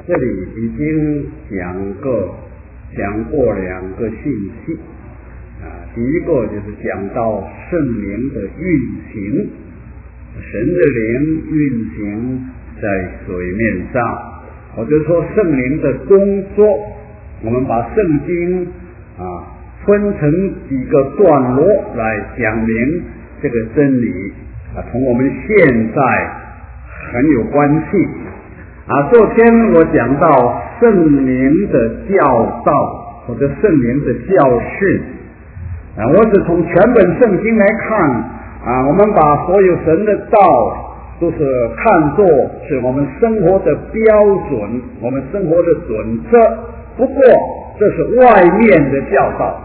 这里已经讲过两个信息第一个就是讲到圣灵的运行，神的灵运行在水面上，或者说圣灵的工作。我们把圣经分成几个段落来讲明这个真理同我们现在很有关系昨天我讲到圣灵的教导或者圣灵的教训我是从全本圣经来看我们把所有神的道都是看作是我们生活的标准，我们生活的准则。不过这是外面的教导，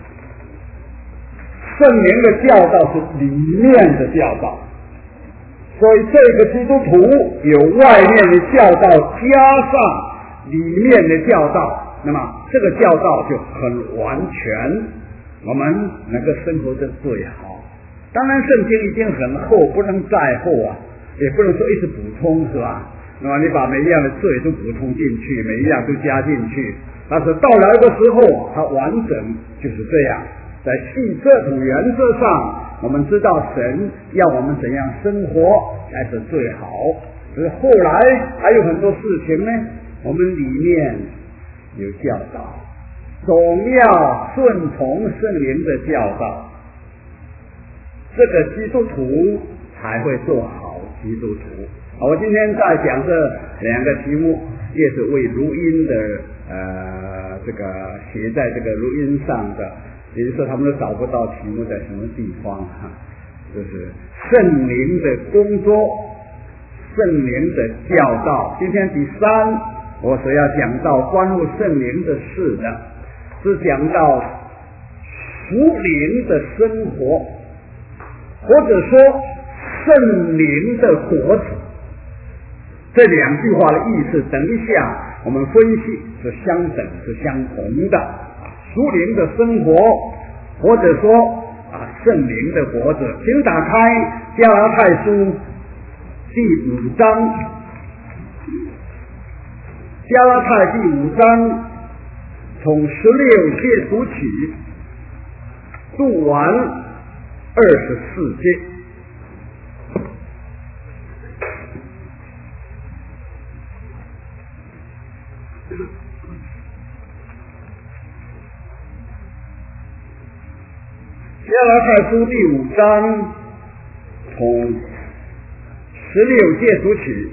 圣灵的教导是里面的教导，所以这个基督徒有外面的教导加上里面的教导，那么这个教导就很完全，我们能够生活得最好。当然圣经已经很厚，不能再厚也不能说一直补充，是吧？那么你把每一样的罪都补充进去，每一样都加进去，但是到来的时候它完整就是这样。在细这种原则上，我们知道神要我们怎样生活才是最好。可是后来还有很多事情呢，我们里面有教导，总要顺从圣灵的教导，这个基督徒才会做好基督徒。我今天在讲这两个题目，也是为录音的这个写在这个录音上的，也就是说他们都找不到题目在什么地方就是圣灵的工作，圣灵的教导。今天第三我所要讲到关乎圣灵的事的，是讲到属灵的生活，或者说圣灵的果子。这两句话的意思等一下我们分析是相等是相同的。属灵的生活或者说圣灵的果子，请打开加拉太书第5章，加拉太第5章从16节读起，读完24节。加拉太书第5章从16节读起，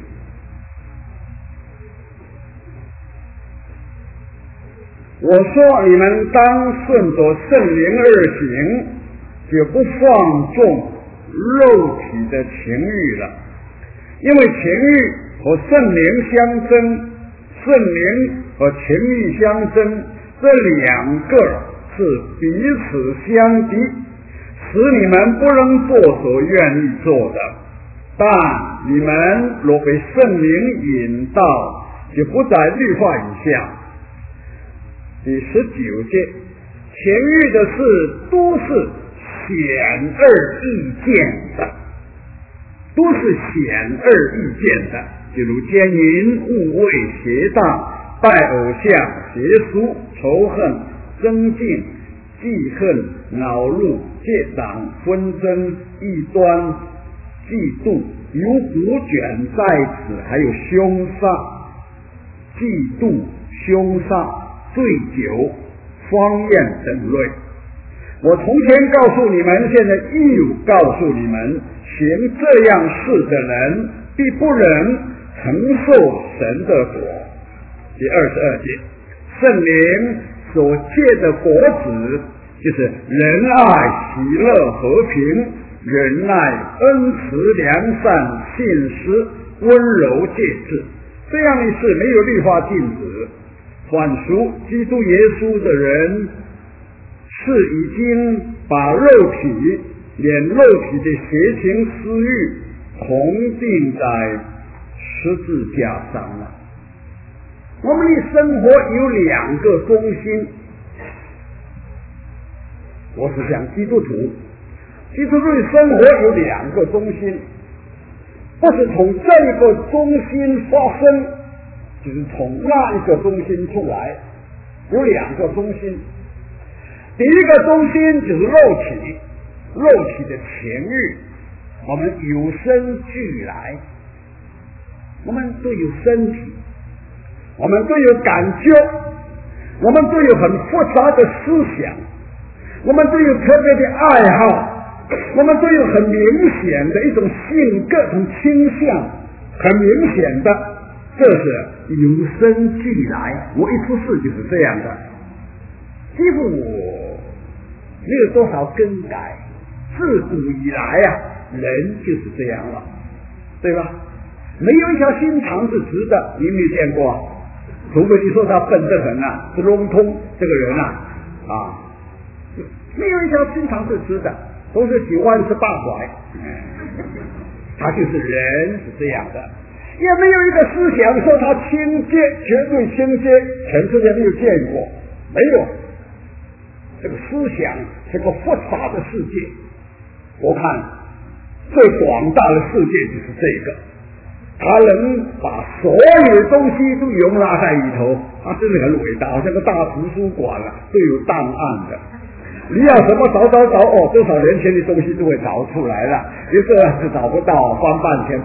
我说你们当顺着圣灵而行，就不放纵肉体的情欲了，因为情欲和圣灵相争，圣灵和情欲相争，这两个是彼此相敌，使你们不能做所愿意做的。但你们若被圣灵引导，就不在律法以下。第19节，情欲的事都是显而易见的，都是显而易见的，比如奸淫、污秽、邪荡、拜偶像、邪俗、仇恨、争竞、记恨、恼怒、结党、纷争、异端、嫉妒、有古卷在此，还有凶杀、嫉妒、凶杀、醉酒、方言等类。我从前告诉你们，现在又告诉你们，行这样事的人必不能承受神的果。第22节，圣灵所结的果子，就是仁爱、喜乐、和平、忍耐、恩慈、良善、信实、温柔、节制。这样的事没有律法禁止。凡属基督耶稣的人，是已经把肉体连肉体的邪情私欲同定在十字架上了。我们的生活有两个中心，我是讲基督徒的生活有两个中心，不是从这个中心发生就是从那一个中心出来，有两个中心。第一个中心就是肉体，肉体的情欲，我们与生俱来，我们都有身体，我们都有感觉，我们都有很复杂的思想，我们都有特别的爱好，我们都有很明显的一种性格和倾向，很明显的，这是与生俱来。我一出世就是这样的，几乎没有多少更改，自古以来人就是这样了，对吧？没有一条心肠是直的，你有没有见过？除非你说他笨得很是笼统，这个人没有一条心肠是直的，都是几弯十八拐，他就是人是这样的。也没有一个思想说他清洁，绝对清洁，全世界没有见过，没有。这个思想是个复杂的世界，我看最广大的世界就是这个，他能把所有的东西都容纳在里头，他真的很伟大，好像个大图书馆都有档案的。你要什么找多少年前的东西都会找出来了，有时候是找不到，翻半天